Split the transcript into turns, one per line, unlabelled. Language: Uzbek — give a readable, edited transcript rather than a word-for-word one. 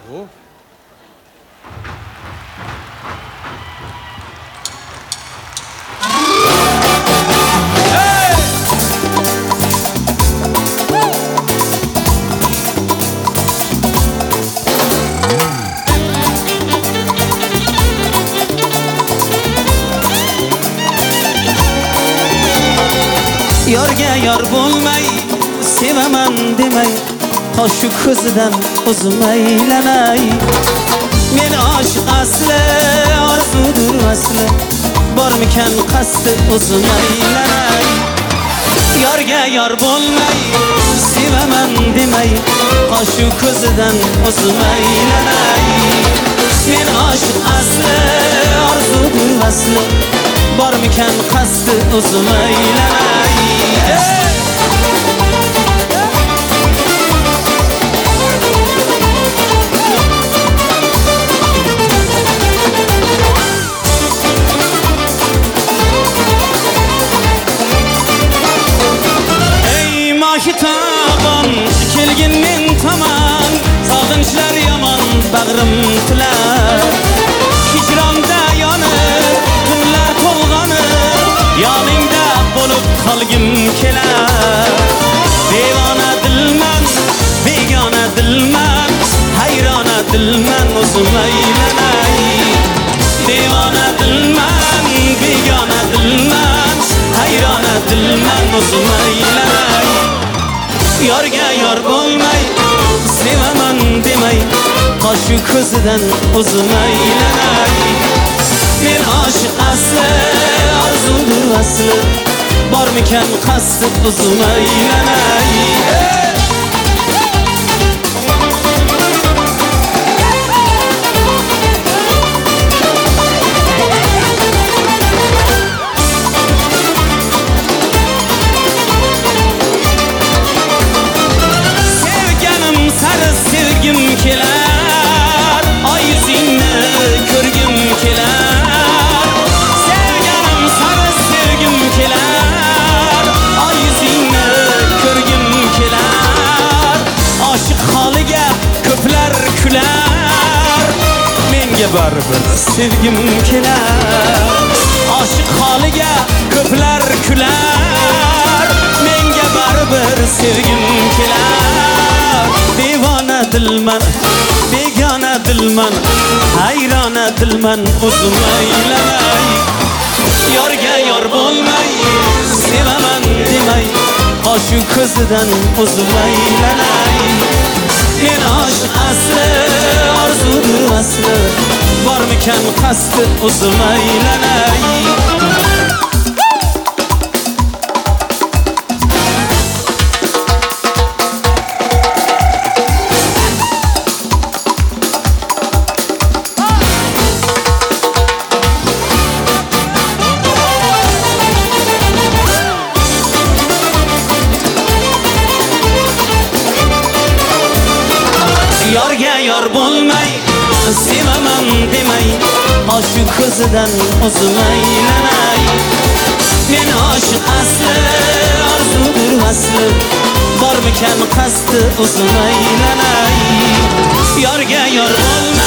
Yorga yor bo'lmay sevaman demay Qo'shiq ko'zidan o'zim aylanay Men oshiq asli orzudur asli Bormikan qasdi o'zim aylanay Yorga yor bo'lmay sevaman demay Qo'shiq ko'zidan o'zim aylanay Men oshiq asli orzudur asli Bormikan qasdi o'zim aylanay Ey mahitaban kelgin men tomon Sog'inchlar yomon bag'rim tilar Hijronda yonib kunlar to'lg'anib Yoningda bo'lib qolgim kelar Devona dilman, begona dilman Hayrona dilman o'zim aylanay Devona dilman, begona dilman Hayrona dilman o'zim aylanay Yorga yor bo'lmay sevaman demay Qo'shiq ko'zidan o'zim aylanay Men oshiq asli orzudur asli Bormikan qasdi o'zim aylanay Sevganim sari sevgim kelar Oy yuzingni ko'rgim kelar Sevganim sari sevgim kelar Oy yuzingni ko'rgim kelar Oshiq holiga ko'plar kular Menga baribir sevgim kelar Oshiq holiga ko'plar kular Menga baribir sevgim kelar Devona dilman, begona dilman Hayrona dilman o'zim aylanay Yorga yor bo'lmay sevaman demay Qo'shiq ko'zidan o'zim aylanay Men oshiq asli orzudur asli Bormikan qasdi o'zim aylanay Yorga yor bo'lmay sevaman demay Qo'shiq ko'zidan o'zim aylanay Men oshiq asli orzudur asli Bormikan qasdi o'zim aylanay Yorga yor bo'lmay